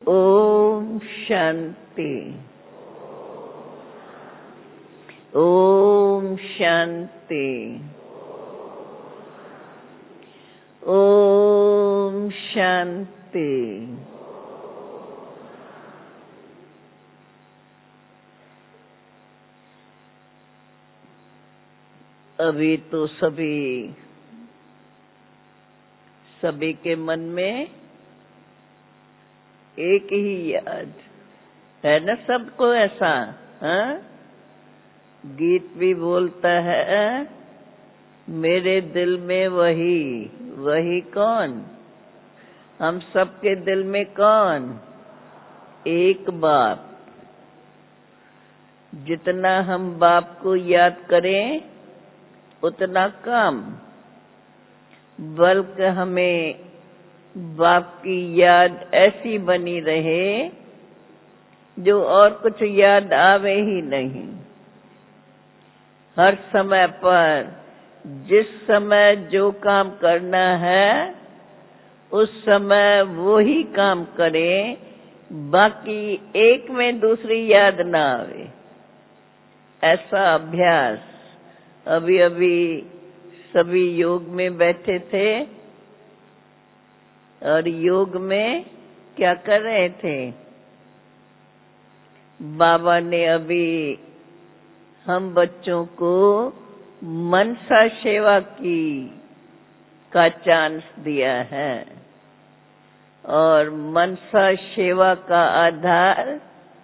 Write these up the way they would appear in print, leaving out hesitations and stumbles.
ओम शांति। ओम शांति। ओम शांति। अभी तो सभी के मन में एक ही याद है ना, सबको ऐसा। हाँ, गीत भी बोलता है, मेरे दिल में वही कौन, हम सबके दिल में कौन, एक बाप। जितना हम बाप को याद करें उतना कम, बल्कि हमें बाप की याद ऐसी बनी रहे जो और कुछ याद आवे ही नहीं। हर समय पर जिस समय जो काम करना है उस समय वो ही काम करें, बाकी एक में दूसरी याद ना आवे। ऐसा अभ्यास अभी सभी योग में बैठे थे, और योग में क्या कर रहे थे? बाबा ने अभी हम बच्चों को मनसा सेवा का चांस दिया है, और मनसा सेवा का आधार,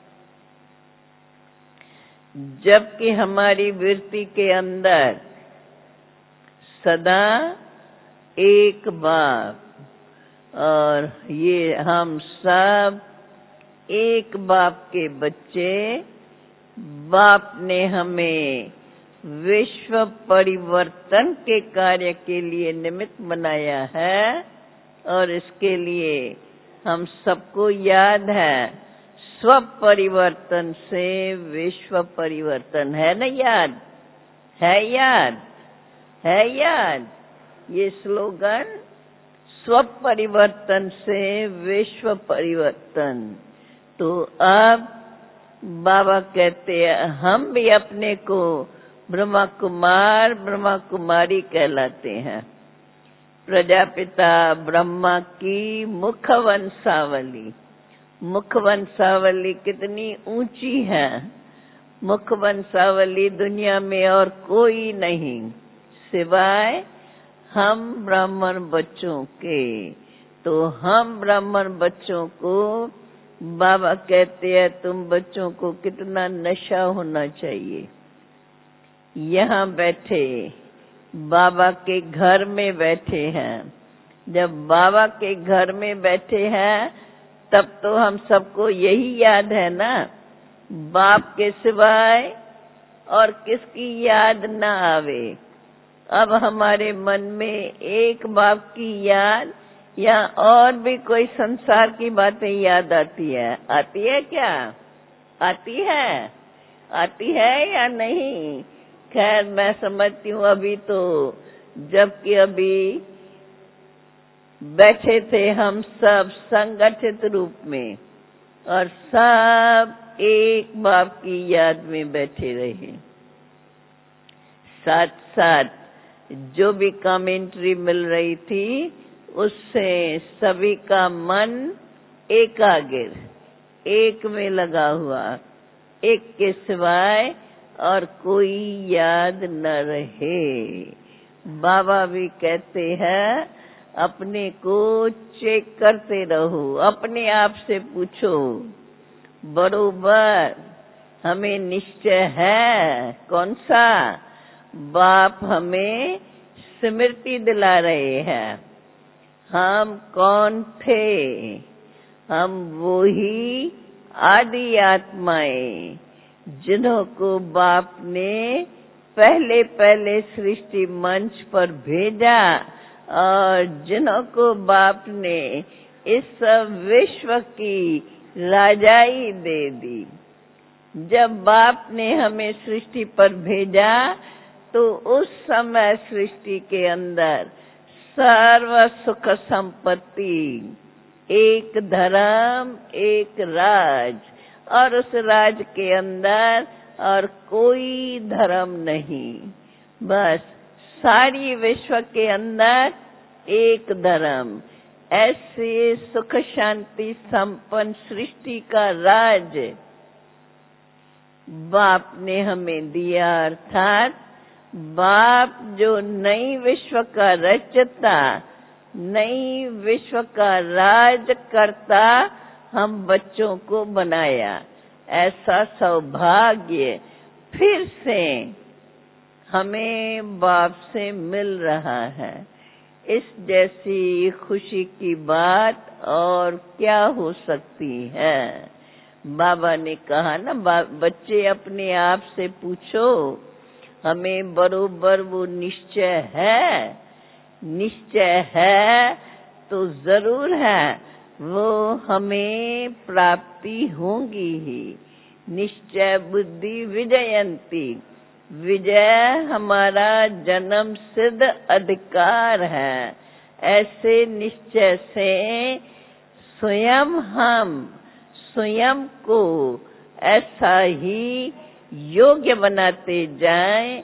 जबकि हमारी वृत्ति के अंदर सदा एक बाप, और ये हम सब एक बाप के बच्चे। बाप ने हमें विश्व परिवर्तन के कार्य के लिए निमित्त बनाया है, और इसके लिए हम सबको याद है, स्व परिवर्तन से विश्व परिवर्तन। है ना याद? है याद? है याद? ये स्लोगन, स्व परिवर्तन से विश्व परिवर्तन। तो अब बाबा कहते हैं हम भी अपने को ब्रह्मा कुमार ब्रह्मा कुमारी कहलाते हैं। प्रजापिता ब्रह्मा की मुखवंशावली। मुखवंशावली कितनी ऊंची है। मुखवंशावली दुनिया में और कोई नहीं सिवाय हम ब्राह्मण बच्चों के। तो हम ब्राह्मण बच्चों को बाबा कहते हैं तुम बच्चों को कितना नशा होना चाहिए। यहाँ बैठे बाबा के घर में बैठे हैं। जब बाबा के घर में बैठे हैं तब तो हम सबको यही याद है ना, बाप के सिवाय और किसकी याद ना आवे। अब हमारे मन में एक बाप की याद या और भी कोई संसार की बातें याद आती है? आती है क्या? आती है? आती है या नहीं? खैर मैं समझती हूँ अभी तो, जबकि अभी बैठे थे हम सब संगठित रूप में, और सब एक बाप की याद में बैठे रहे। साथ साथ जो भी कमेंट्री मिल रही थी उससे सभी का मन एकाग्र, एक में लगा हुआ, एक के सिवाय और कोई याद न रहे। बाबा भी कहते हैं अपने को चेक करते रहो, अपने आप से पूछो बरोबर हमें निश्चय है कौन सा। बाप हमें स्मृति दिला रहे हैं हम कौन थे। हम वो ही आदि आत्माएं जिन्हों को बाप ने पहले सृष्टि मंच पर भेजा, और जिन्हों को बाप ने इस विश्व की राजाई दे दी। जब बाप ने हमें सृष्टि पर भेजा तो उस समय सृष्टि के अंदर सर्व सुख संपत्ति एक धर्म, एक राज, और उस राज के अंदर और कोई धर्म नहीं। बस सारी विश्व के अंदर एक धर्म। ऐसे सुख शांति संपन्न सृष्टि का राज बाप ने हमें दिया, अर्थात बाप जो नई विश्व का रचता, नई विश्व का राज करता हम बच्चों को बनाया। ऐसा सौभाग्य फिर से हमें बाप से मिल रहा है। इस जैसी खुशी की बात और क्या हो सकती है। बाबा ने कहा ना, बच्चे अपने आप से पूछो, हमें बरोबर वो निश्चय है। निश्चय है तो जरूर है, वो हमें प्राप्ति होगी ही। निश्चय बुद्धि विजयंती, विजय हमारा जन्म सिद्ध अधिकार है। ऐसे निश्चय से स्वयं हम स्वयं को ऐसा ही योग्य बनाते जाएं,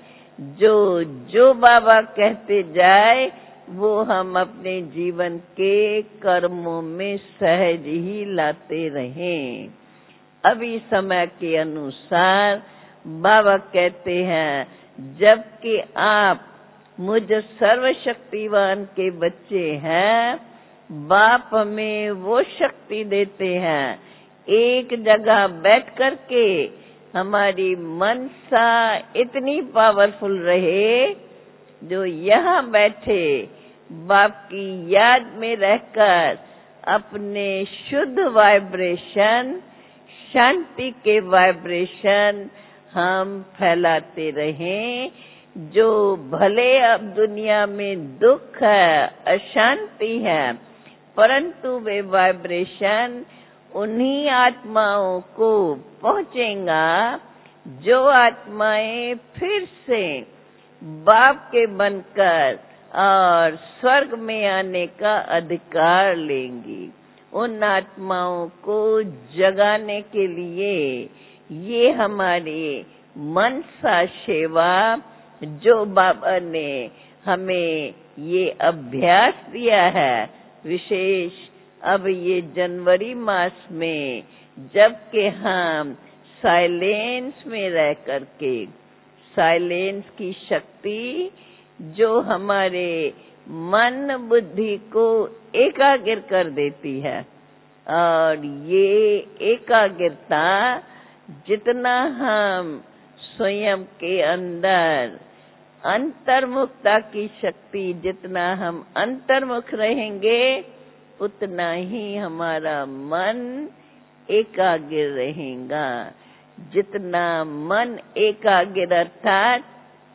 जो बाबा कहते जाए वो हम अपने जीवन के कर्मों में सहज ही लाते रहें। अभी समय के अनुसार बाबा कहते हैं, जबकि आप मुझ सर्वशक्तिवान के बच्चे हैं, बाप हमें वो शक्ति देते हैं, एक जगह बैठ करके हमारी मनसा इतनी पावरफुल रहे, जो यहाँ बैठे बाप की याद में रहकर अपने शुद्ध वाइब्रेशन, शांति के वाइब्रेशन हम फैलाते रहें। जो भले अब दुनिया में दुख है, अशांति है, परंतु वे वाइब्रेशन उन्हीं आत्माओं को पहुंचेगा जो आत्माएं फिर से बाप के बनकर और स्वर्ग में आने का अधिकार लेंगी। उन आत्माओं को जगाने के लिए ये हमारी मनसा सेवा, जो बाबा ने हमें ये अभ्यास दिया है, विशेष अब ये जनवरी मास में, जबकि हम साइलेंस में रह करके, साइलेंस की शक्ति जो हमारे मन बुद्धि को एकाग्र कर देती है, और ये एकाग्रता जितना हम स्वयं के अंदर अंतर्मुखता की शक्ति, जितना हम अंतर्मुख रहेंगे, उतना ही हमारा मन एकाग्र रहेगा। जितना मन एकाग्र अर्थात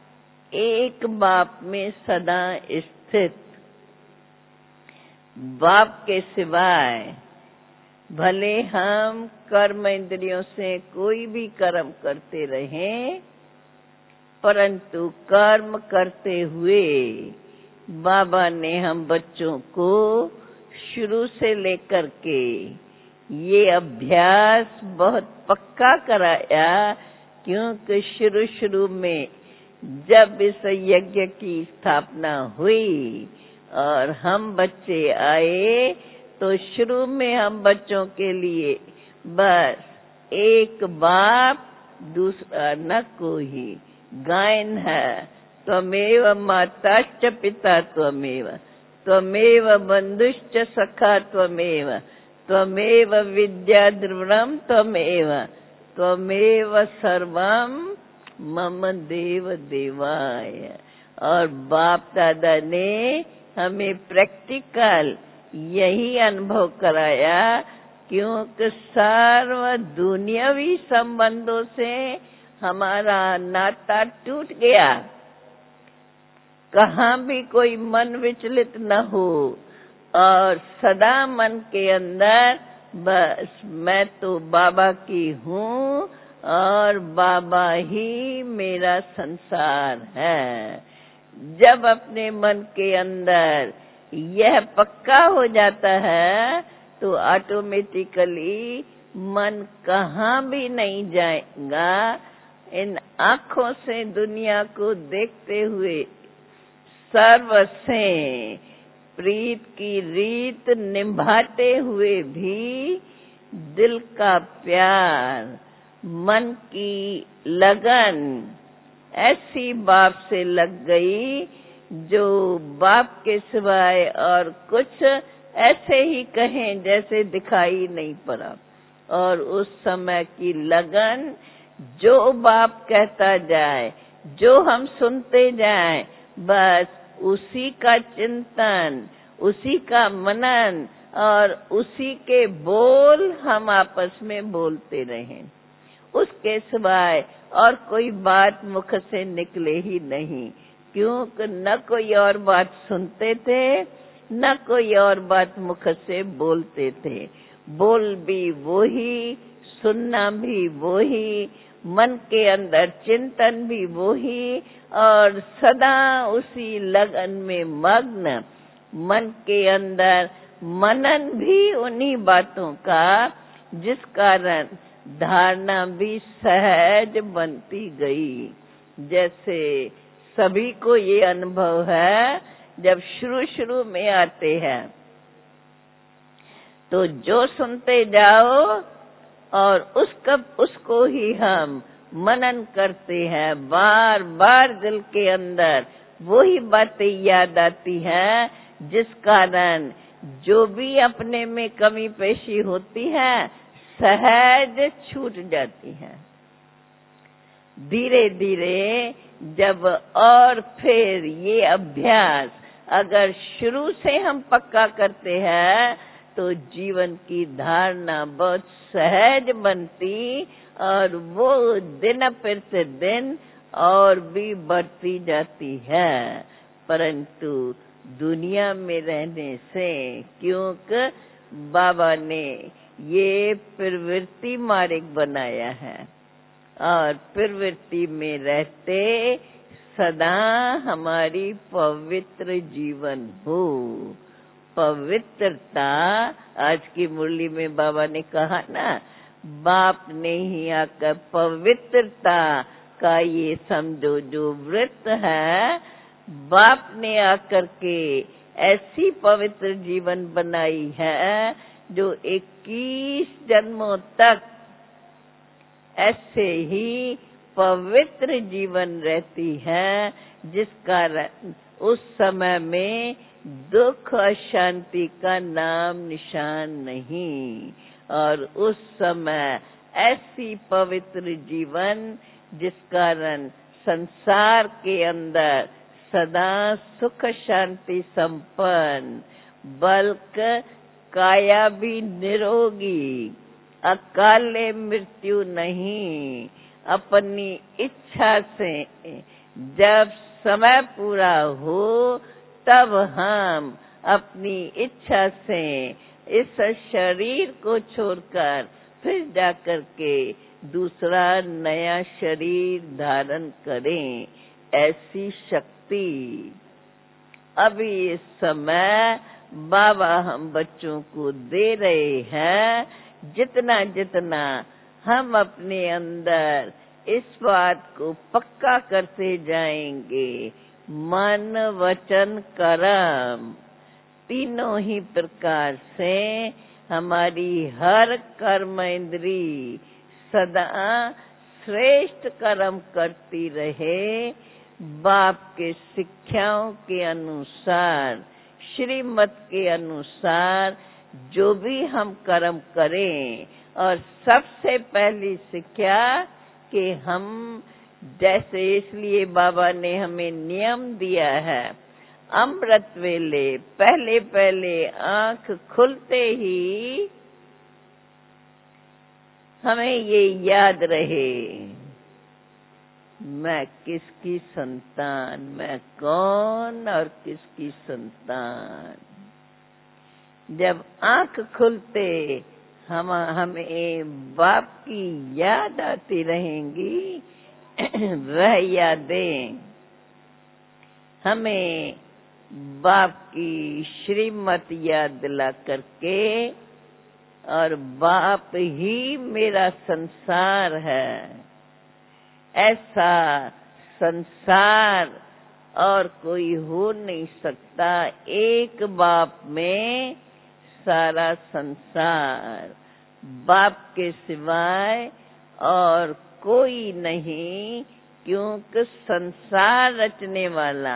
एक बाप में सदा स्थित, बाप के सिवाय भले हम कर्म इंद्रियों से कोई भी कर्म करते रहें, परंतु कर्म करते हुए बाबा ने हम बच्चों को शुरू से लेकर के ये अभ्यास बहुत पक्का कराया, क्योंकि शुरू में जब इस यज्ञ की स्थापना हुई और हम बच्चे आए, तो शुरू में हम बच्चों के लिए बस एक बाप, दूसरा न कोई, गायन है, त्वमेव माताश्च पिता त्वमेव, त्वमेव बंधुश्च सखा त्वमेव, त्वमेव विद्या द्रविणम त्वमेव, त्वमेव सर्वम मम देव देवाय। और बाप दादा ने हमें प्रैक्टिकल यही अनुभव कराया, क्योंकि सर्व दुनियावी संबंधों से हमारा नाता टूट गया। कहाँ भी कोई मन विचलित न हो, और सदा मन के अंदर बस मैं तो बाबा की हूँ और बाबा ही मेरा संसार है। जब अपने मन के अंदर यह पक्का हो जाता है, तो ऑटोमेटिकली मन कहाँ भी नहीं जाएगा। इन आँखों से दुनिया को देखते हुए सर्व से प्रीत की रीत निभाते हुए भी दिल का प्यार, मन की लगन ऐसी बाप से लग गई जो बाप के सिवाय और कुछ ऐसे ही कहें जैसे दिखाई नहीं पड़ा। और उस समय की लगन, जो बाप कहता जाए, जो हम सुनते जाएं, बस उसी का चिंतन, उसी का मनन और उसी के बोल हम आपस में बोलते रहें। उसके सिवाय और कोई बात मुख से निकले ही नहीं, क्योंकि न कोई और बात सुनते थे, न कोई और बात मुख से बोलते थे। बोल भी वही, सुनना भी वही, मन के अंदर चिंतन भी वही, और सदा उसी लगन में मग्न, मन के अंदर मनन भी उन्हीं बातों का, जिस कारण धारणा भी सहज बनती गई। जैसे सभी को ये अनुभव है, जब शुरू में आते हैं तो जो सुनते जाओ और उसको ही हम मनन करते हैं, बार बार दिल के अंदर वही बातें याद आती हैं, जिस कारण जो भी अपने में कमी पेशी होती है सहज छूट जाती है। धीरे धीरे जब और फिर ये अभ्यास अगर शुरू से हम पक्का करते हैं तो जीवन की धारणा बहुत सहज बनती और वो दिन प्रतिदिन और भी बढ़ती जाती है। परंतु दुनिया में रहने से, क्योंकि बाबा ने ये प्रवृत्ति मार्ग बनाया है और प्रवृत्ति में रहते सदा हमारी पवित्र जीवन हो। पवित्रता, आज की मुरली में बाबा ने कहा ना, बाप ने ही आकर पवित्रता का ये समझो जो व्रत है, बाप ने आकर के ऐसी पवित्र जीवन बनाई है जो 21 जन्मों तक ऐसे ही पवित्र जीवन रहती है, जिस कारण उस समय में दुख और शांति का नाम निशान नहीं। और उस समय ऐसी पवित्र जीवन जिस कारण संसार के अंदर सदा सुख शांति संपन्न, बल्कि काया भी निरोगी, अकाले मृत्यु नहीं। अपनी इच्छा से जब समय पूरा हो तब हम अपनी इच्छा से इस शरीर को छोड़कर फिर जाकर के दूसरा नया शरीर धारण करें, ऐसी शक्ति अभी इस समय बाबा हम बच्चों को दे रहे हैं। जितना जितना हम अपने अंदर इस बात को पक्का करते जाएंगे, मन वचन कर्म तीनों ही प्रकार से हमारी हर कर्म इंद्री सदा श्रेष्ठ कर्म करती रहे, बाप के शिक्षाओं के अनुसार, श्रीमत के अनुसार जो भी हम कर्म करें। और सबसे पहली शिक्षा कि हम जैसे, इसलिए बाबा ने हमें नियम दिया है, अमृत वेले पहले पहले आँख खुलते ही हमें ये याद रहे, मैं किसकी संतान, मैं कौन और किसकी संतान। जब आँख खुलते हमें बाप की याद आती रहेंगी, वह यादें हमें बाप की श्रीमत याद दिला करके और बाप ही मेरा संसार है। ऐसा संसार और कोई हो नहीं सकता। एक बाप में सारा संसार, बाप के सिवाय और कोई नहीं, क्योंकि संसार रचने वाला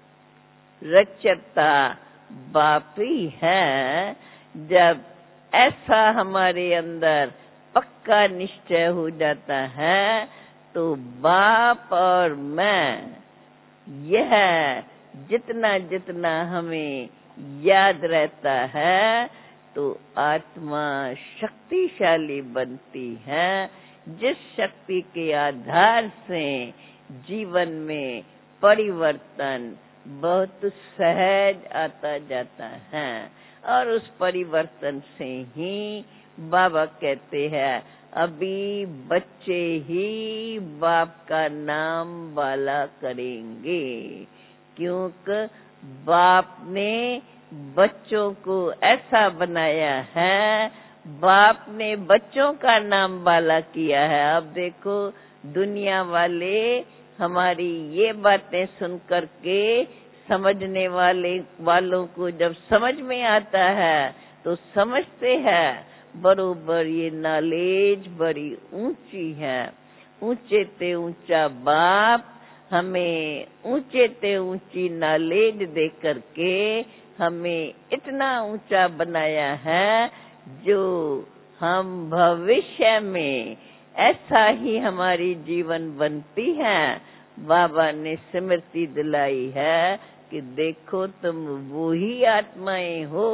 रचता बाप ही है। जब ऐसा हमारे अंदर पक्का निश्चय हो जाता है तो बाप और मैं, यह जितना जितना हमें याद रहता है तो आत्मा शक्तिशाली बनती है, जिस शक्ति के आधार से जीवन में परिवर्तन बहुत सहज आता जाता है। और उस परिवर्तन से ही बाबा कहते हैं, अभी बच्चे ही बाप का नाम वाला करेंगे, क्योंकि बाप ने बच्चों को ऐसा बनाया है, बाप ने बच्चों का नाम वाला किया है। अब देखो, दुनिया वाले हमारी ये बातें सुन करके समझने वालों को जब समझ में आता है तो समझते हैं बरोबर ये नॉलेज बड़ी ऊंची है। ऊंचे ते ऊंचा बाप हमें ऊंचे ते ऊंची नॉलेज दे करके हमें इतना ऊंचा बनाया है, जो हम भविष्य में ऐसा ही हमारी जीवन बनती है। बाबा ने स्मृति दिलाई है कि देखो, तुम वो ही आत्माएं हो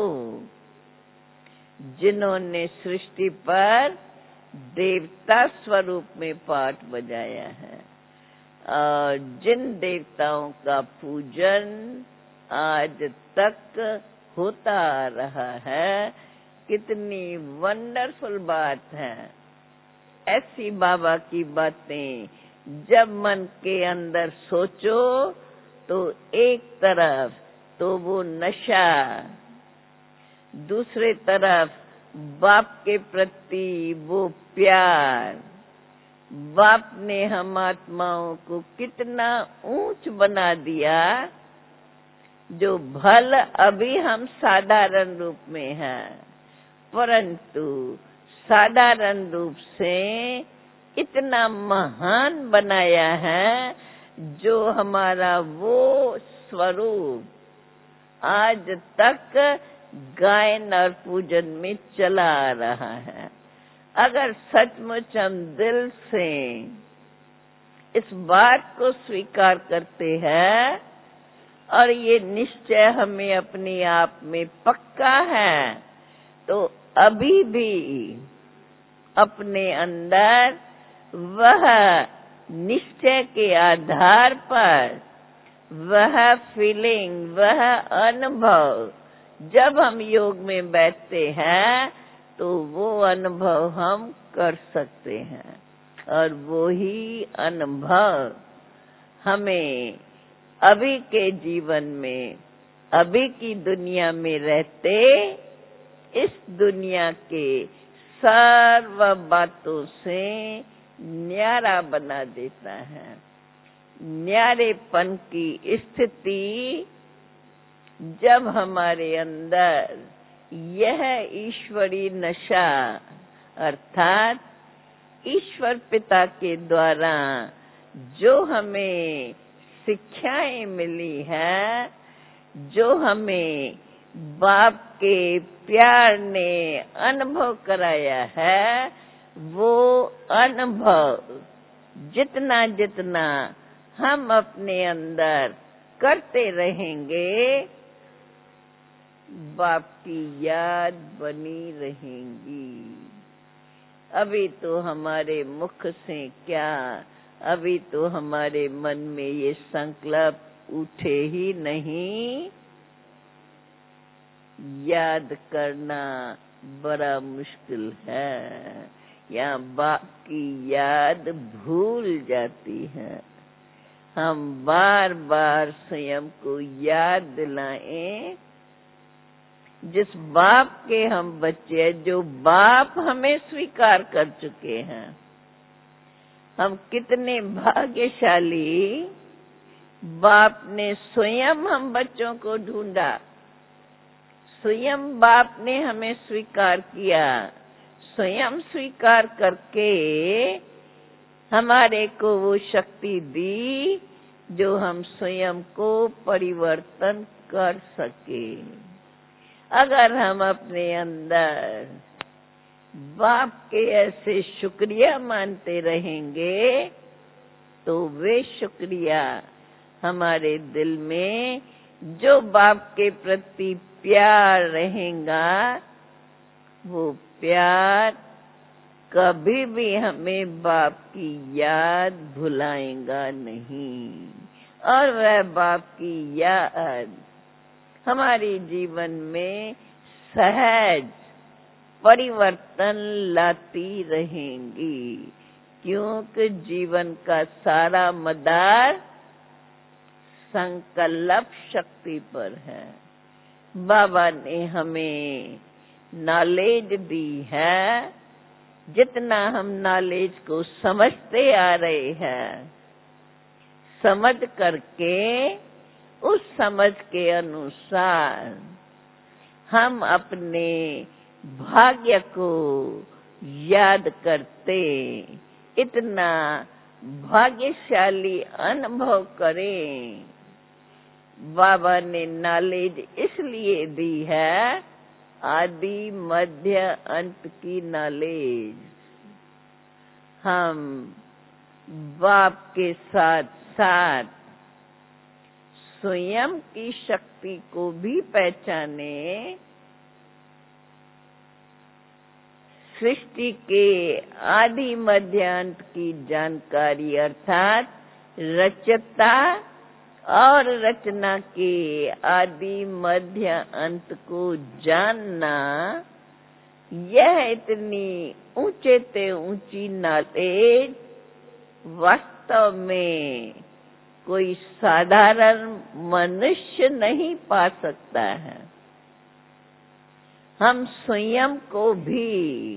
जिन्होंने सृष्टि पर देवता स्वरूप में पाठ बजाया है, और जिन देवताओं का पूजन आज तक होता आ रहा है। कितनी वंडरफुल बात है। ऐसी बाबा की बातें जब मन के अंदर सोचो तो एक तरफ तो वो नशा, दूसरे तरफ बाप के प्रति वो प्यार। बाप ने हम आत्माओं को कितना ऊंच बना दिया, जो भल अभी हम साधारण रूप में हैं, परंतु साधारण रूप से इतना महान बनाया है, जो हमारा वो स्वरूप आज तक गायन और पूजन में चला आ रहा है। अगर सचमुच हम दिल से इस बात को स्वीकार करते हैं और ये निश्चय हमें अपने आप में पक्का है, तो अभी भी अपने अंदर वह निश्चय के आधार पर वह फीलिंग, वह अनुभव, जब हम योग में बैठते हैं तो वो अनुभव हम कर सकते हैं। और वो ही अनुभव हमें अभी के जीवन में, अभी की दुनिया में रहते, इस दुनिया के सर्व बातों से न्यारा बना देता है। न्यारेपन की स्थिति जब हमारे अंदर यह ईश्वरी नशा, अर्थात ईश्वर पिता के द्वारा जो हमें शिक्षाएं मिली है, जो हमें बाप के प्यार ने अनुभव कराया है, वो अनुभव जितना जितना हम अपने अंदर करते रहेंगे, बाप की याद बनी रहेंगी। अभी तो हमारे मुख से क्या, अभी तो हमारे मन में ये संकल्प उठे ही नहीं। याद करना बड़ा मुश्किल है, या बाप की याद भूल जाती है। हम बार बार स्वयं को याद दिलाएं जिस बाप के हम बच्चे हैं, जो बाप हमें स्वीकार कर चुके हैं। हम कितने भाग्यशाली, बाप ने स्वयं हम बच्चों को ढूंढा, स्वयं बाप ने हमें स्वीकार किया, स्वयं स्वीकार करके हमारे को वो शक्ति दी जो हम स्वयं को परिवर्तन कर सके। अगर हम अपने अंदर बाप के ऐसे शुक्रिया मानते रहेंगे तो वे शुक्रिया हमारे दिल में जो बाप के प्रति प्यार रहेगा, वो प्यार कभी भी हमें बाप की याद भुलाएगा नहीं, और वह बाप की याद हमारे जीवन में सहज परिवर्तन लाती रहेंगी, क्योंकि जीवन का सारा मदार संकल्प शक्ति पर है। बाबा ने हमें नॉलेज दी है, जितना हम नॉलेज को समझते आ रहे हैं, समझ करके उस समझ के अनुसार हम अपने भाग्य को याद करते इतना भाग्यशाली अनुभव करें। बाबा ने नॉलेज इसलिए दी है, आदि मध्य अंत की नॉलेज। हम बाप के साथ साथ स्वयं की शक्ति को भी पहचाने, सृष्टि के आदि मध्य अंत की जानकारी अर्थात रचता और रचना के आदि मध्य अंत को जानना, यह इतनी ऊंचे से ऊंची नॉलेज वास्तव में कोई साधारण मनुष्य नहीं पा सकता है। हम स्वयं को भी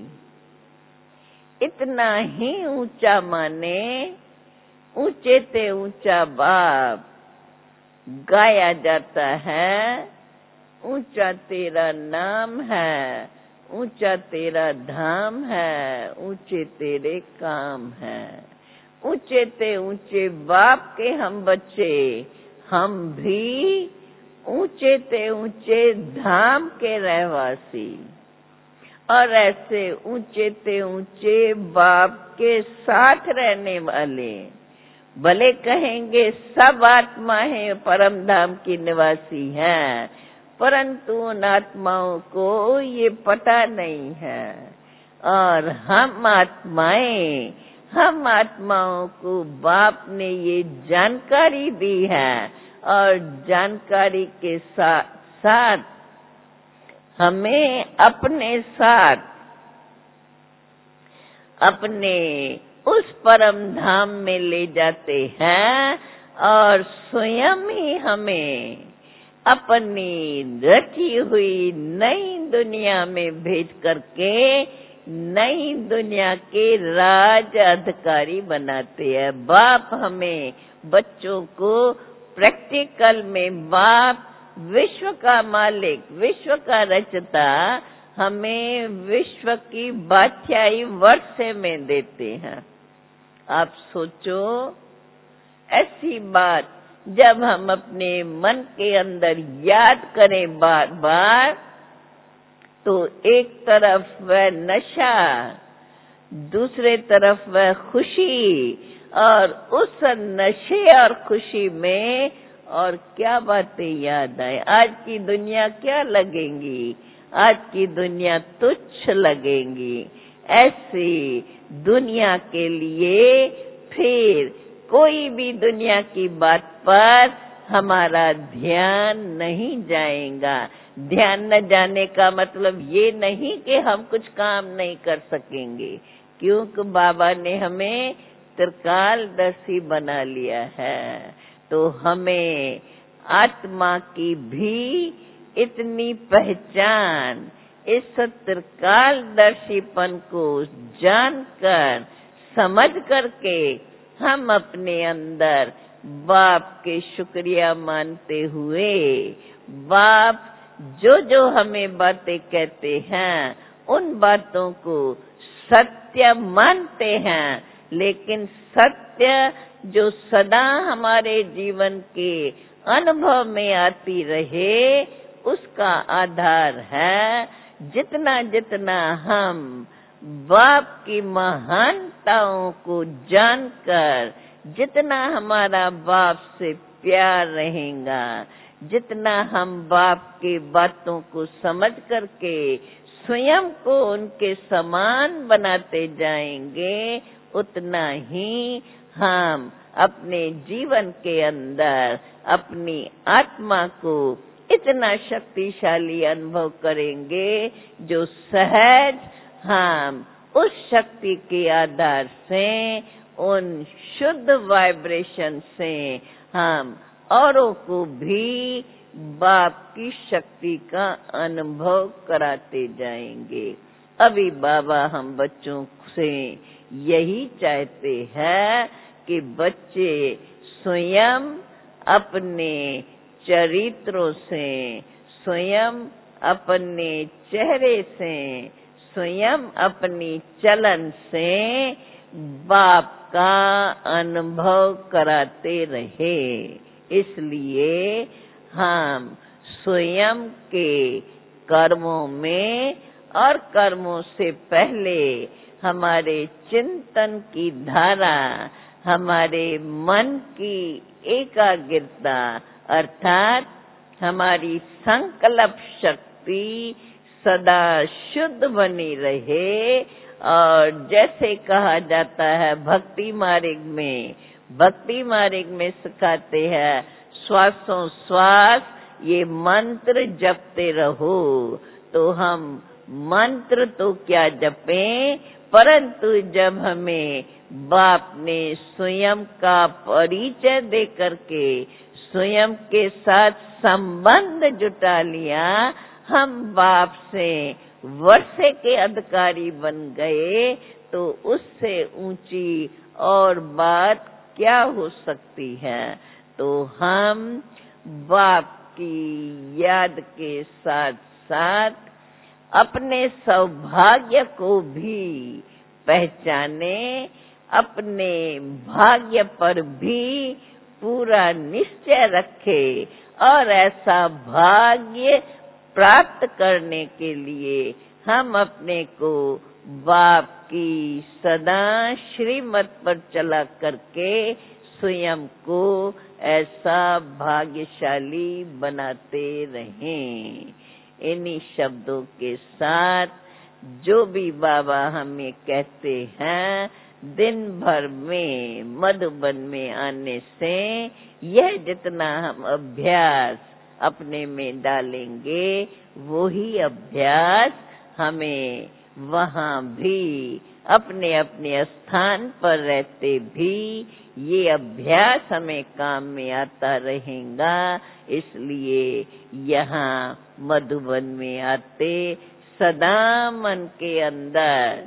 इतना ही ऊंचा माने, ऊंचे से ऊंचा बाप गाया जाता है, ऊंचा तेरा नाम है, ऊंचा तेरा धाम है, ऊंचे तेरे काम है। ऊंचे से ऊंचे बाप के हम बच्चे, हम भी ऊंचे से ऊंचे धाम के रहवासी, और ऐसे ऊंचे से ऊंचे बाप के साथ रहने वाले। भले कहेंगे सब आत्माएं परम धाम की निवासी हैं, परंतु उन आत्माओं को ये पता नहीं है। और हम आत्माओं को बाप ने ये जानकारी दी है, और जानकारी के साथ साथ हमें अपने साथ अपने उस परम धाम में ले जाते हैं, और स्वयं ही हमें अपनी रची हुई नई दुनिया में भेज करके नई दुनिया के राज अधिकारी बनाते हैं। बाप हमें बच्चों को प्रैक्टिकल में बाप विश्व का मालिक, विश्व का रचता हमें विश्व की बादशाही वर्षे में देते हैं। आप सोचो, ऐसी बात जब हम अपने मन के अंदर याद करें बार बार, तो एक तरफ वह नशा, दूसरे तरफ वह खुशी, और उस नशे और खुशी में और क्या बातें याद आए। आज की दुनिया क्या लगेंगी, आज की दुनिया तुच्छ लगेंगी। ऐसी दुनिया के लिए फिर कोई भी दुनिया की बात पर हमारा ध्यान नहीं जाएगा। ध्यान न जाने का मतलब ये नहीं कि हम कुछ काम नहीं कर सकेंगे, क्योंकि बाबा ने हमें त्रिकालदर्शी बना लिया है। तो हमें आत्मा की भी इतनी पहचान, इस सत्कालदर्शीपन को जानकर समझ करके हम अपने अंदर बाप के शुक्रिया मानते हुए, बाप जो जो हमें बातें कहते हैं उन बातों को सत्य मानते हैं, लेकिन सत्य जो सदा हमारे जीवन के अनुभव में आती रहे, उसका आधार है जितना जितना हम बाप की महानताओं को जानकर, जितना हमारा बाप से प्यार रहेगा, जितना हम बाप की बातों को समझ करके स्वयं को उनके समान बनाते जाएंगे, उतना ही हम अपने जीवन के अंदर अपनी आत्मा को इतना शक्तिशाली अनुभव करेंगे, जो सहज हम उस शक्ति के आधार से, उन शुद्ध वाइब्रेशन से हम औरों को भी बाप की शक्ति का अनुभव कराते जाएंगे। अभी बाबा हम बच्चों से यही चाहते हैं कि बच्चे स्वयं अपने चरित्रों से, स्वयं अपने चेहरे से, स्वयं अपनी चलन से बाप का अनुभव कराते रहे। इसलिए हम स्वयं के कर्मों में और कर्मों से पहले हमारे चिंतन की धारा, हमारे मन की एकाग्रता अर्थात हमारी संकल्प शक्ति सदा शुद्ध बनी रहे। और जैसे कहा जाता है भक्ति मार्ग में सिखाते हैं, श्वासों श्वास ये मंत्र जपते रहो। तो हम मंत्र तो क्या जपें, परंतु जब हमें बाप ने स्वयं का परिचय दे करके स्वयं के साथ संबंध जुटा लिया, हम बाप से वर्षे के अधिकारी बन गए, तो उससे ऊंची और बात क्या हो सकती है। तो हम बाप की याद के साथ साथ अपने सौभाग्य को भी पहचाने, अपने भाग्य पर भी पूरा निश्चय रखे, और ऐसा भाग्य प्राप्त करने के लिए हम अपने को बाप की सदा श्रीमत पर चला करके स्वयं को ऐसा भाग्यशाली बनाते रहें। इन्हीं शब्दों के साथ जो भी बाबा हमें कहते हैं, दिन भर में मधुबन में आने से यह जितना हम अभ्यास अपने में डालेंगे, वो ही अभ्यास हमें वहाँ भी अपने अपने स्थान पर रहते भी ये अभ्यास हमें काम में आता रहेगा। इसलिए यहाँ मधुबन में आते सदा मन के अंदर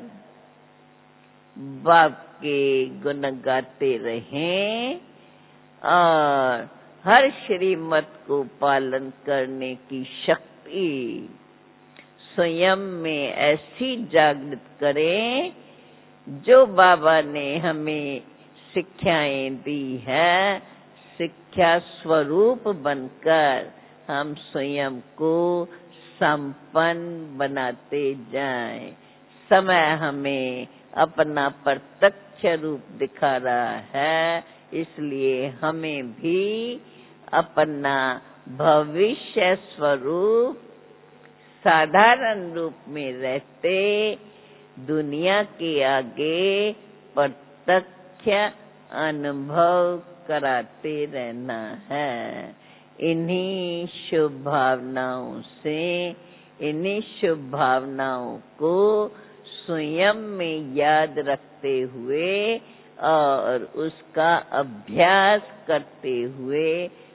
बाप के गुण गाते रहें और हर श्रीमत को पालन करने की शक्ति स्वयं में ऐसी जागृत करें, जो बाबा ने हमें शिक्षाएं दी है, शिक्षा स्वरूप बनकर हम स्वयं को संपन्न बनाते जाएं। समय हमें अपना प्रत्यक्ष रूप दिखा रहा है, इसलिए हमें भी अपना भविष्य स्वरूप साधारण रूप में रहते दुनिया के आगे प्रत्यक्ष अनुभव कराते रहना है। इन्हीं शुभ भावनाओं से, इन्हीं शुभ भावनाओं को स्वयं में याद रखते हुए और उसका अभ्यास करते हुए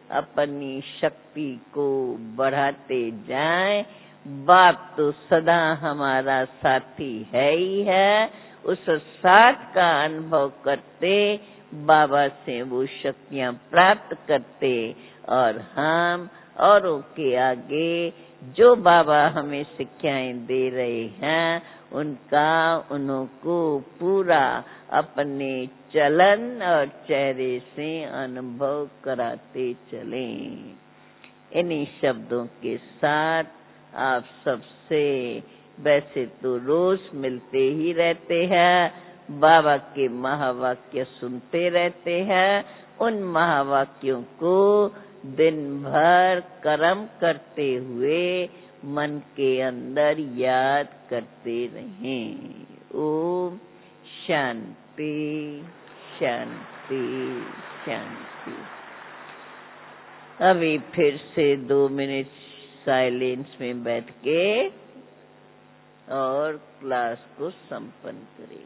अपनी शक्ति को बढ़ाते जाएं। बाप तो सदा हमारा साथी है ही है, उस साथ का अनुभव करते बाबा से वो शक्तियां प्राप्त करते, और हम औरों के आगे जो बाबा हमें शिक्षाएं दे रहे हैं उनका उनको पूरा अपने चलन और चेहरे से अनुभव कराते चलें। इन्हीं शब्दों के साथ आप सबसे वैसे तो रोज मिलते ही रहते हैं, बाबा के महावाक्य सुनते रहते हैं, उन महावाक्यों को दिन भर कर्म करते हुए मन के अंदर याद करते रहें। ओम शांति शांति शांति। अभी फिर से 2 मिनट साइलेंस में बैठ के और क्लास को संपन्न करें।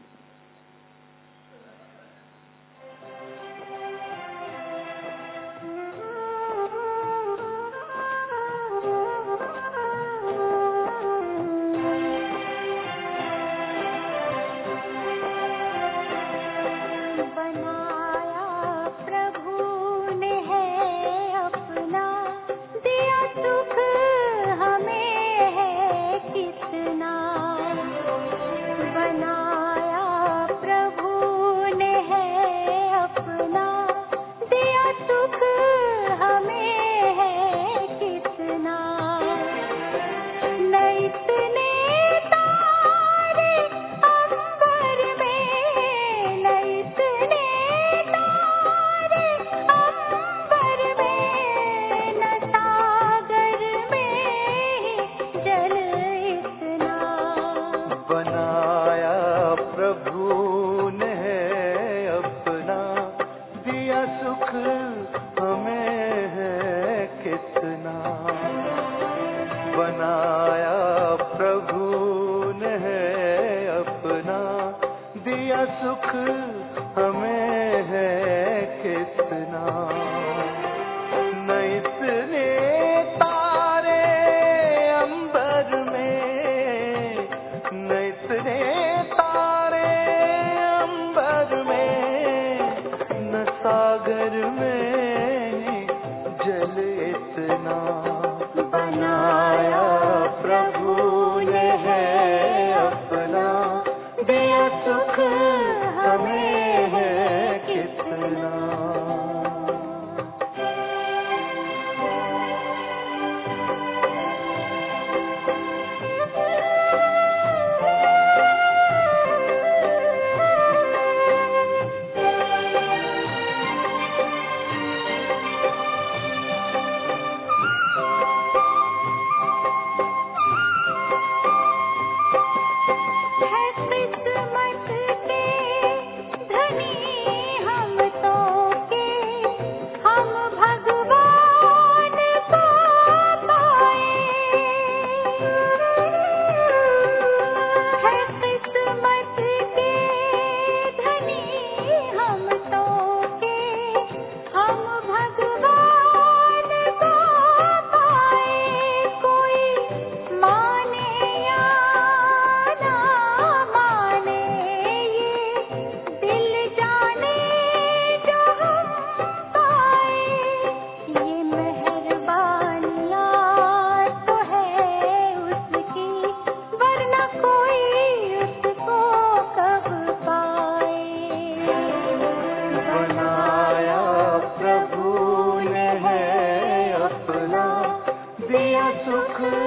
सुख